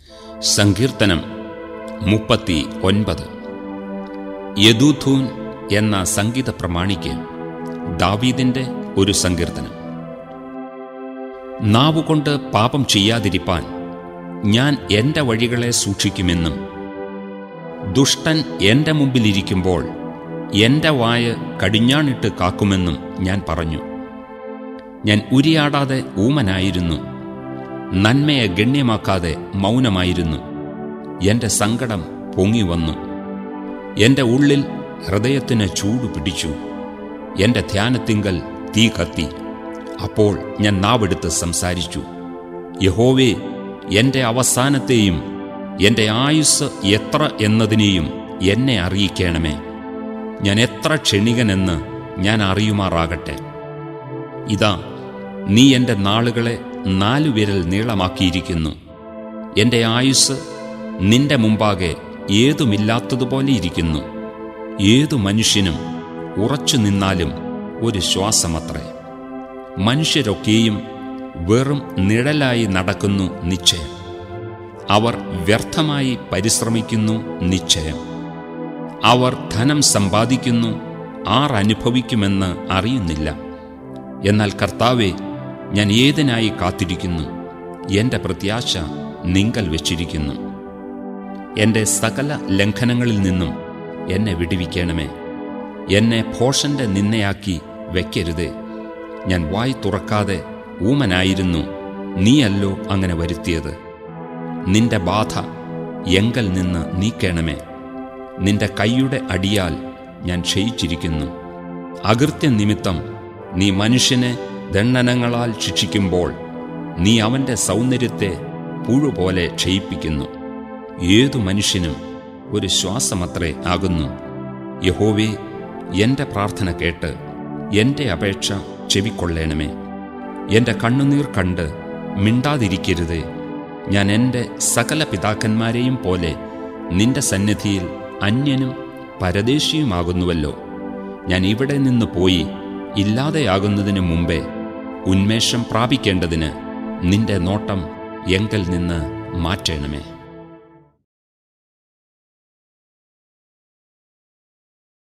സങ്കീർത്തനം 39. യെദൂഥൂൻ എന്ന സംഗീത പ്രമാണിക്ക് ദാവീദിന്റെ ഒരു സങ്കീർത്തനം. നാവുകൊണ്ട് പാപം ചെയ്യാതിരിപ്പാൻ ഞാൻ എന്റെ വഴികളെ സൂക്ഷിക്കുമെന്നും ദുഷ്ടൻ എന്റെ മുമ്പിലിരിക്കുമ്പോൾ എന്റെ വായ കടിഞ്ഞാണിട്ട് കാക്കുമെന്നും ഞാൻ പറഞ്ഞു. ഞാൻ ഉരിയാടാതെ ഊമനായിരുന്നു, നന്മയെ ഗണ്യമാക്കാതെ മൗനമായിരുന്നു. എന്റെ സങ്കടം പൊങ്ങിവന്നു, എന്റെ ഉള്ളിൽ ഹൃദയത്തിന് ചൂട് പിടിച്ചു, എന്റെ ധ്യാനത്തിങ്കൽ തീ കത്തി. അപ്പോൾ ഞാൻ നാവെടുത്ത് സംസാരിച്ചു, യഹോവേ, എന്റെ അവസാനത്തെയും എന്റെ ആയുസ്സ് എത്ര എന്നതിനെയും എന്നെ അറിയിക്കണമേ. ഞാൻ എത്ര ക്ഷണികനെന്ന് ഞാൻ അറിയുമാറാകട്ടെ. ഇതാ, നീ എന്റെ നാളുകളെ 4 വിരൽ നീളമാക്കിയിരിക്കുന്നു. എന്റെ ആയുസ്സ് നിന്റെ മുമ്പാകെ ഏതുമില്ലാത്തതുപോലെ ഇരിക്കുന്നു. ഏതു മനുഷ്യനും ഉറച്ചു നിന്നാലും ഒരു ശ്വാസമത്രേ. മനുഷ്യരൊക്കെയും വെറും നിഴലായി നടക്കുന്നു നിശ്ചയം. അവർ വ്യർത്ഥമായി പരിശ്രമിക്കുന്നു നിശ്ചയം. അവർ ധനം സമ്പാദിക്കുന്നു, ആർ അനുഭവിക്കുമെന്ന് അറിയുന്നില്ല. എന്നാൽ കർത്താവേ, ഞാൻ ഏതിനായി കാത്തിരിക്കുന്നു? എന്റെ പ്രത്യാശ നിങ്കൽ വെച്ചിരിക്കുന്നു. എന്റെ സകല ലംഘനങ്ങളിൽ നിന്നും എന്നെ വിടുവിക്കണമേ. എന്നെ ഭോഷന്റെ നിന്നയാക്കി വയ്ക്കരുതേ. ഞാൻ വായ് തുറക്കാതെ ഊമനായിരുന്നു, നീയല്ലോ അങ്ങനെ വരുത്തിയത്. നിന്റെ ബാധ എങ്കൽ നിന്ന് നീക്കണമേ. നിന്റെ കൈയുടെ അടിയാൽ ഞാൻ ക്ഷയിച്ചിരിക്കുന്നു. അകൃത്യനിമിത്തം നീ മനുഷ്യനെ ദണ്ഡനങ്ങളാൽ ശിക്ഷിക്കുമ്പോൾ നീ അവന്റെ സൗന്ദര്യത്തെ പുഴുപോലെ ക്ഷയിപ്പിക്കുന്നു. ഏതു മനുഷ്യനും ഒരു ശ്വാസമത്രേ ആകുന്നു. യഹോവേ, എന്റെ പ്രാർത്ഥന കേട്ട് എന്റെ അപേക്ഷ ചെവിക്കൊള്ളണമേ. എന്റെ കണ്ണുനീർ കണ്ട് മിണ്ടാതിരിക്കരുതേ. ഞാൻ എന്റെ സകല പിതാക്കന്മാരെയും പോലെ നിന്റെ സന്നിധിയിൽ അന്യനും പരദേശിയുമാകുന്നുവല്ലോ. ഞാൻ ഇവിടെ നിന്ന് പോയി ഇല്ലാതെയാകുന്നതിനു മുമ്പേ ഉന്മേഷം പ്രാപിക്കേണ്ടതിന് നിന്റെ നോട്ടം എങ്കൽ നിന്ന് മാറ്റണമേ.